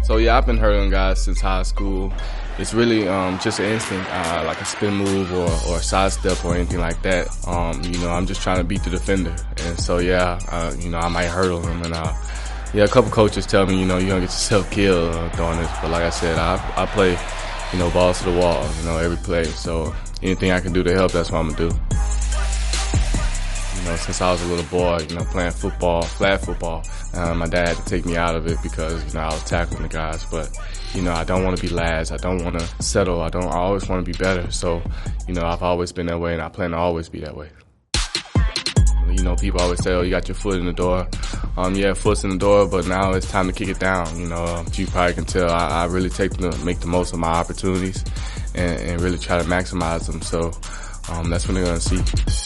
So yeah, I've been hurdling guys since high school. It's really just an instinct, like a spin move or a side step or anything like that. I'm just trying to beat the defender. And so yeah, I might hurdle him. And yeah, a couple coaches tell me, you don't get yourself killed doing this. But like I said, I play, balls to the wall, every play. So anything I can do to help, that's what I'm gonna do. Since I was a little boy, playing football, flag football, my dad had to take me out of it because, I was tackling the guys. But, I don't want to be last. I don't want to settle. I always want to be better. So, I've always been that way, and I plan to always be that way. People always say, oh, you got your foot in the door. Yeah, foot's in the door, but now it's time to kick it down. You probably can tell I really make the most of my opportunities and really try to maximize them. So, that's when they're going to see.